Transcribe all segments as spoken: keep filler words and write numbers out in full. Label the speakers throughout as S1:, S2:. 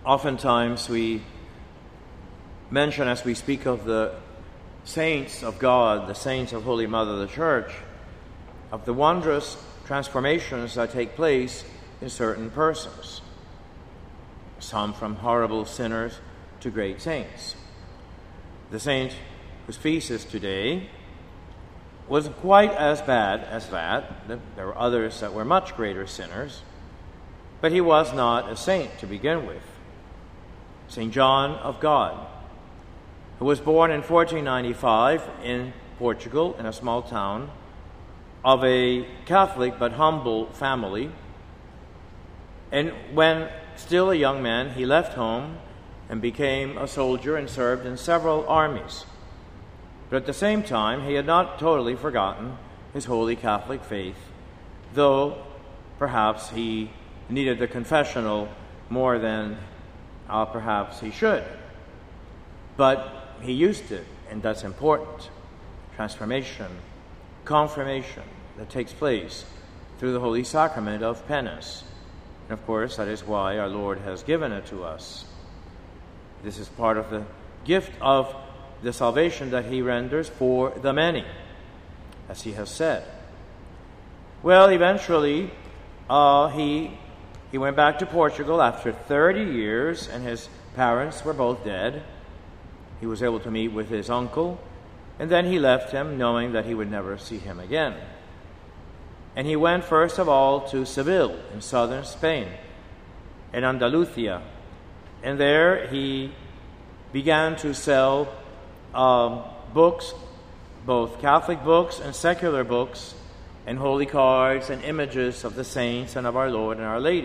S1: Oftentimes we mention, as we speak of the saints of God, the saints of Holy Mother the Church, of the wondrous transformations that take place in certain persons, some from horrible sinners to great saints. The saint whose feast is today was quite as bad as that. There were others that were much greater sinners, but he was not a saint to begin with. Saint John of God, who was born in fourteen ninety-five in Portugal, in a small town, of a Catholic but humble family. And when still a young man, he left home and became a soldier and served in several armies. But at the same time, he had not totally forgotten his holy Catholic faith, though perhaps he needed the confessional more than uh, perhaps he should. But he used it, and that's important. Transformation, confirmation that takes place through the Holy Sacrament of Penance. And of course, that is why our Lord has given it to us. This is part of the gift of the salvation that he renders for the many, as he has said. Well, eventually, uh, he he went back to Portugal after thirty years, and his parents were both dead. He was able to meet with his uncle, and then he left him, knowing that he would never see him again. And he went first of all to Seville in southern Spain, in Andalusia, and there he began to sell um, books, both Catholic books and secular books, and holy cards and images of the saints and of our Lord and Our Lady.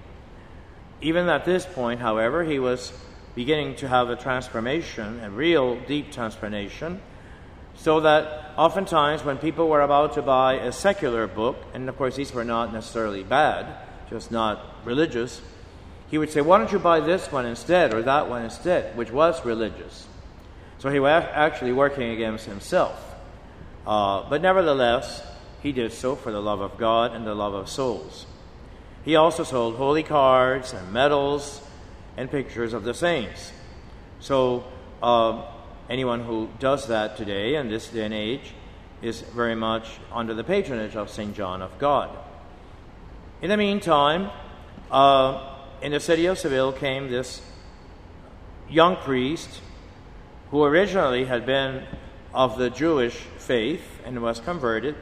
S1: Even at this point, however, he was beginning to have a transformation, a real deep transformation, so that oftentimes when people were about to buy a secular book, and of course these were not necessarily bad, just not religious, he would say, why don't you buy this one instead, or that one instead, which was religious. So he was actually working against himself. Uh, but nevertheless, he did so for the love of God and the love of souls. He also sold holy cards and medals and pictures of the saints. So uh, anyone who does that today, in this day and age, is very much under the patronage of Saint John of God. In the meantime, uh, in the city of Seville came this young priest who originally had been of the Jewish faith and was converted.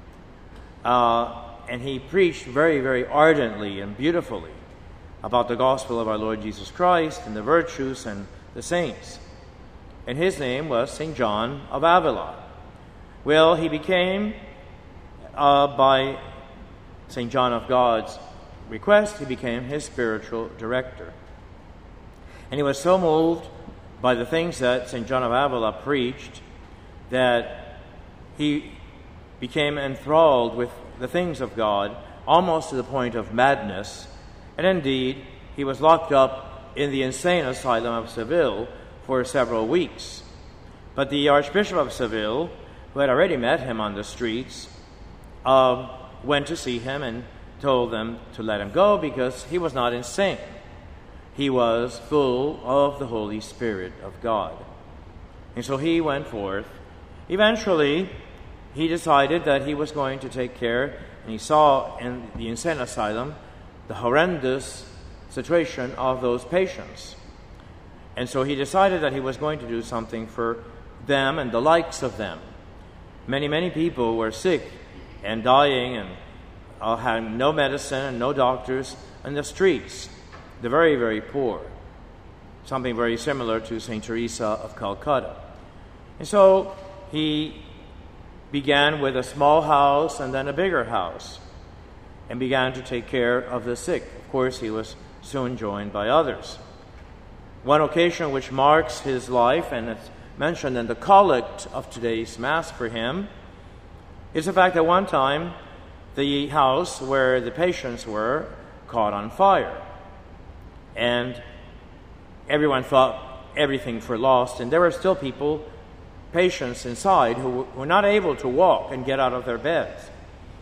S1: Uh, and he preached very, very ardently and beautifully about the gospel of our Lord Jesus Christ and the virtues and the saints. And his name was Saint John of Avila. Well, he became, uh, by Saint John of God's request, he became his spiritual director. And he was so moved by the things that Saint John of Avila preached that he became enthralled with the things of God, almost to the point of madness. And indeed, he was locked up in the insane asylum of Seville for several weeks. But the Archbishop of Seville, who had already met him on the streets, uh, went to see him and told them to let him go because he was not insane. He was full of the Holy Spirit of God. And so he went forth. Eventually, he decided that he was going to take care, and he saw in the insane asylum the horrendous situation of those patients. And so he decided that he was going to do something for them and the likes of them. Many, many people were sick and dying and uh, had no medicine and no doctors in the streets. The very, very poor. Something very similar to Saint Teresa of Calcutta. And so he began with a small house and then a bigger house and began to take care of the sick. Of course, he was soon joined by others. One occasion which marks his life, and it's mentioned in the collect of today's Mass for him, is the fact that one time the house where the patients were caught on fire. And everyone thought everything for lost, and there were still people, patients inside, who were not able to walk and get out of their beds.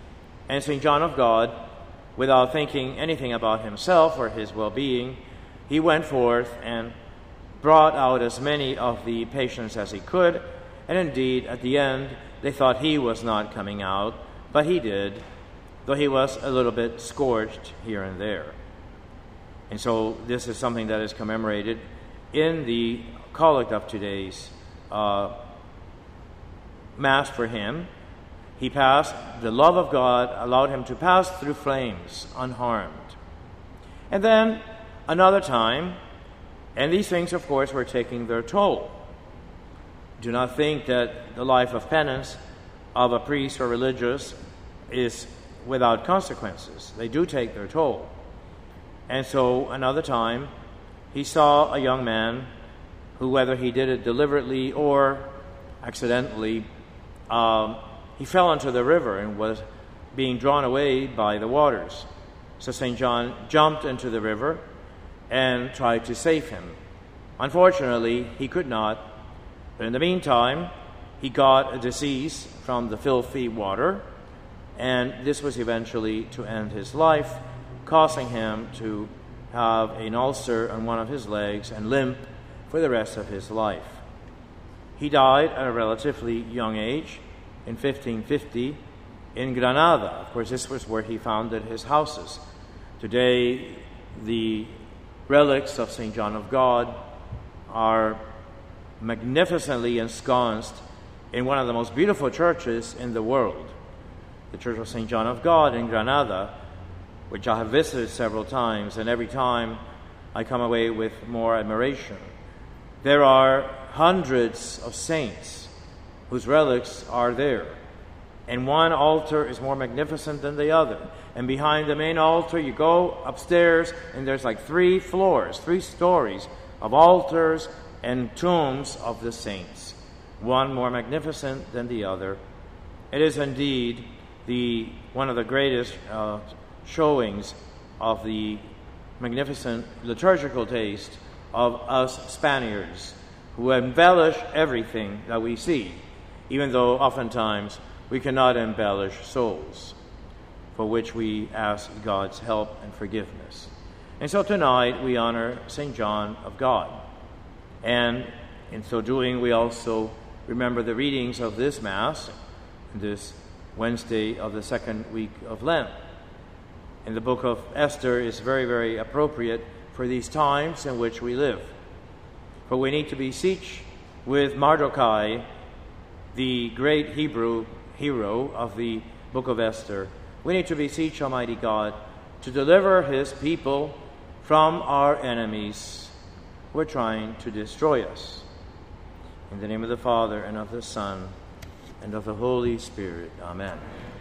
S1: And Saint John of God, without thinking anything about himself or his well-being, he went forth and brought out as many of the patients as he could, and indeed, at the end, they thought he was not coming out, but he did, though he was a little bit scorched here and there. And so this is something that is commemorated in the collect of today's uh, Mass for him. He passed, the love of God allowed him to pass through flames unharmed. And then another time, and these things, of course, were taking their toll. Do not think that the life of penance of a priest or religious is without consequences. They do take their toll. And so another time, he saw a young man who, whether he did it deliberately or accidentally, um, he fell into the river and was being drawn away by the waters. So Saint John jumped into the river and tried to save him. Unfortunately, he could not. But in the meantime, he got a disease from the filthy water, and this was eventually to end his life, causing him to have an ulcer on one of his legs and limp for the rest of his life. He died at a relatively young age in fifteen fifty in Granada. Of course, this was where he founded his houses. Today, the relics of Saint John of God are magnificently ensconced in one of the most beautiful churches in the world, the Church of Saint John of God in Granada, which I have visited several times, and every time I come away with more admiration. There are hundreds of saints whose relics are there, and one altar is more magnificent than the other. And behind the main altar, you go upstairs, and there's like three floors, three stories of altars and tombs of the saints, one more magnificent than the other. It is indeed the one of the greatest uh, showings of the magnificent liturgical taste of us Spaniards, who embellish everything that we see, even though oftentimes we cannot embellish souls, for which we ask God's help and forgiveness. And so tonight we honor Saint John of God. And in so doing, we also remember the readings of this Mass, this Wednesday of the second week of Lent. And the book of Esther is very, very appropriate for these times in which we live. For we need to beseech with Mardochai, the great Hebrew hero of the book of Esther, we need to beseech Almighty God to deliver his people from our enemies who are trying to destroy us. In the name of the Father, and of the Son, and of the Holy Spirit. Amen.